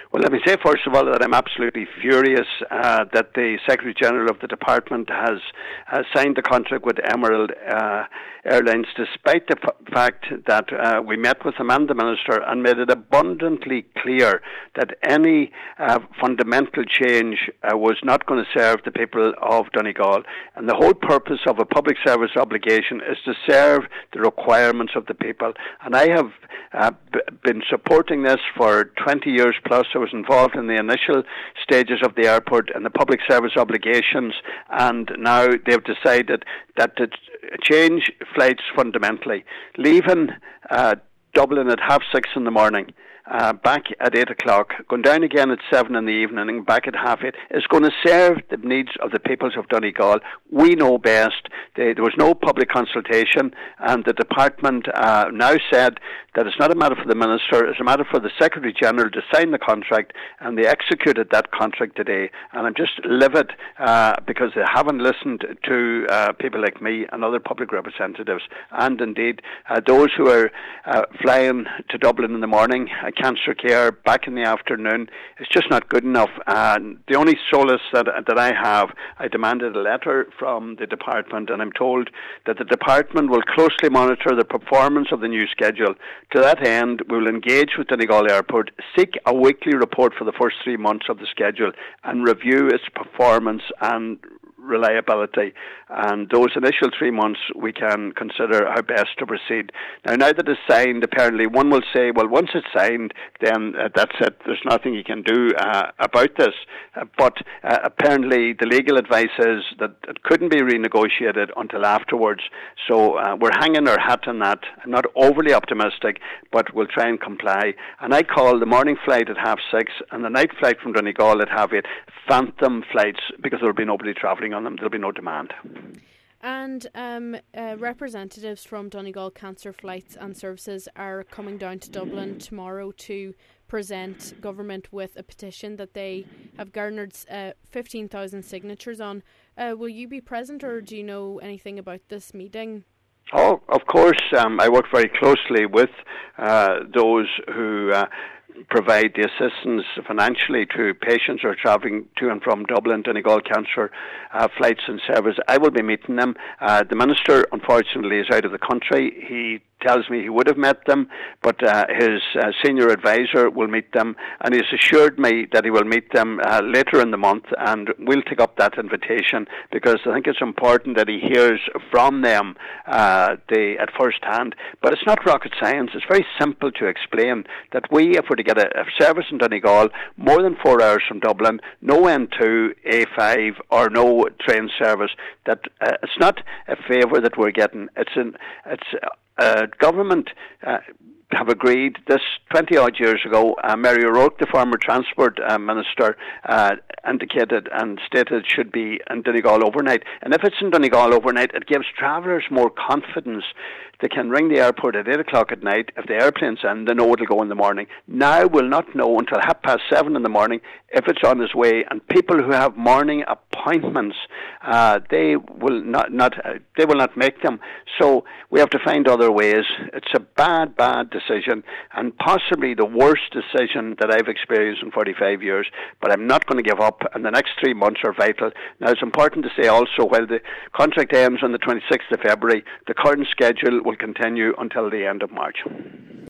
Well, let me say first of all that I'm absolutely furious that the Secretary General of the Department has signed the contract with Emerald Airlines, despite the fact that we met with them and the Minister and made it abundantly clear that any fundamental change was not going to serve the people of Donegal. And the whole purpose of a public service obligation is to serve the requirements of the people. And I have been supporting this for 20 years plus. I was involved in the initial stages of the airport and the public service obligations, and now they've decided that to change flights fundamentally, leaving Dublin at 6:30 in the morning, back at 8 o'clock, going down again at 7 in the evening and back at 8:30, is going to serve the needs of the peoples of Donegal. We know best. There was no public consultation, and the department now said that it's not a matter for the Minister, it's a matter for the Secretary General to sign the contract, and they executed that contract today. And I'm just livid because they haven't listened to people like me and other public representatives, and indeed those who are flying to Dublin in the morning, cancer care back in the afternoon. It's just not good enough. The only solace that I have, I demanded a letter from the department, and I'm told that the department will closely monitor the performance of the new schedule. To that end, we will engage with Donegal Airport, seek a weekly report for the first 3 months of the schedule, and review its performance and reliability. And those initial 3 months we can consider how best to proceed. Now that it's signed, apparently one will say, well, once it's signed, then that's it. There's nothing you can do about this. But apparently the legal advice is that it couldn't be renegotiated until afterwards. So we're hanging our hat on that. I'm not overly optimistic, but we'll try and comply. And I call the morning flight at 6:30 and the night flight from Donegal at 8:30 phantom flights, because there will be nobody travelling on them. There'll be no demand. And representatives from Donegal Cancer Flights and Services are coming down to Dublin tomorrow to present government with a petition that they have garnered 15,000 signatures on. Will you be present, or do you know anything about this meeting? Oh, of course. I work very closely with those who provide the assistance financially to patients who are travelling to and from Dublin, Donegal Cancer Flights and Service. I will be meeting them. The Minister, unfortunately, is out of the country. He tells me he would have met them, but his senior advisor will meet them, and he has assured me that he will meet them later in the month, and we'll take up that invitation, because I think it's important that he hears from them at first hand. But it's not rocket science. It's very simple to explain that if we're to get a service in Donegal more than 4 hours from Dublin, no N2, A5 or no train service, that it's not a favour that we're getting. Government have agreed this 20 odd years ago. Mary O'Rourke, the former Transport Minister, indicated and stated it should be in Donegal overnight. And if it's in Donegal overnight, it gives travellers more confidence. They can ring the airport at 8 o'clock at night. If the airplane's in, they know it'll go in the morning. Now we'll not know until 7:30 in the morning if it's on its way. And people who have morning appointments, they will not make them. So we have to find other ways. It's a bad decision, and possibly the worst decision that I've experienced in 45 years. But I'm not going to give up, and the next 3 months are vital. Now, it's important to say also, while the contract ends on the 26th of February, the current schedule will continue until the end of March.